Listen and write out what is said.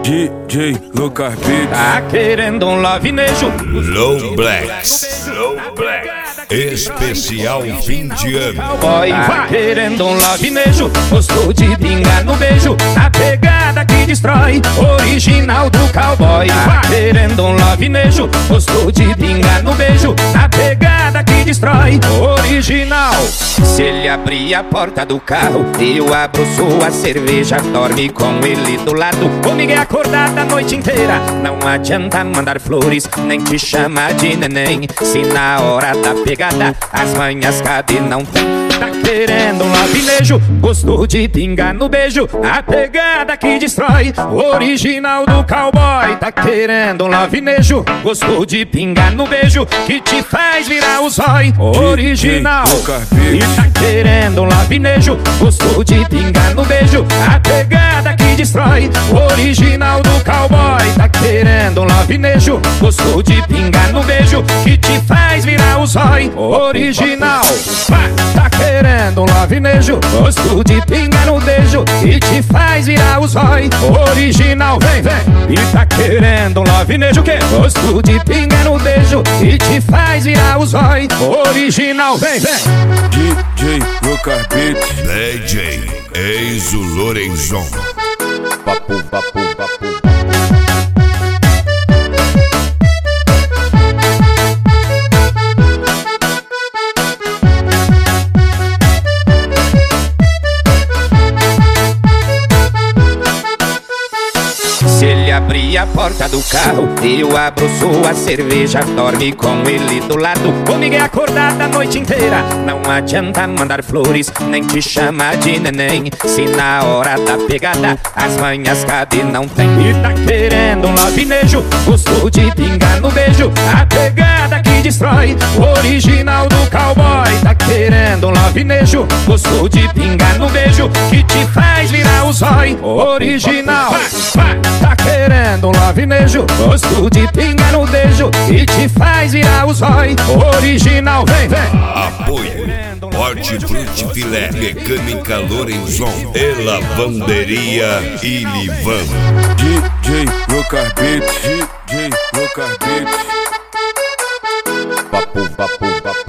DJ Lucas Beats. Tá querendo um lovinejo? Low Blacks. Especial fim de ano. Cowboy, tá querendo um lovinejo? Gostou de pingar no beijo? A pegada que destrói, original do cowboy. Tá querendo um lovinejo? Gostou de pingar no beijo? A pegada que destrói, original. Se ele abrir a porta do carro, eu abro sua cerveja. Dorme com ele do lado, comigo é acordada a noite inteira. Não adianta mandar flores, nem te chamar de neném. Se na hora da pegada as manhas cadê não tem. Tá querendo um lovinejo? Gostou de pingar no beijo? A pegada que destrói, original do cowboy. Tá querendo um lovinejo? Gostou de pingar no beijo? Que te faz virar o zói, original. E tá querendo um lovinejo? Gostou de pingar no beijo? A pegada que destrói, original do cowboy. Tá querendo um lovinejo? Gostou de pingar no beijo? Que te faz virar o zói, original. Tá querendo um lovinejo? Gostou de pingar no beijo? E te faz virar o zói, original. Vem, vem. E tá querendo um lovinejo que gostou de pingar no beijo? E te faz virar o zói, original. Vem, vem. DJ Lucas Beats. DJ Enzo Lorenzon. Papu, papu, papu. Se ele abrir a porta do carro, eu abro sua cerveja. Dorme com ele do lado, comigo é acordada a noite inteira. Não adianta mandar flores, nem te chamar de neném. Se na hora da pegada as manhas cadê não tem. E tá querendo um lovinejo? Gostou de pingar no beijo? A pegada que destrói, original do cowboy. Tá querendo um lovinejo? Gostou de pingar no beijo? Que te faz virar o zói, original. Tá querendo um lovinejo? Gostou de pingar no beijo? E te faz virar o zói, original. Vem, vem. Apoio Hortifruti Filé, Mecânica Lorenzon e Lavanderia Ilivan. DJ Lucas Beats. DJ Lucas Beats. Papu, papu, papu.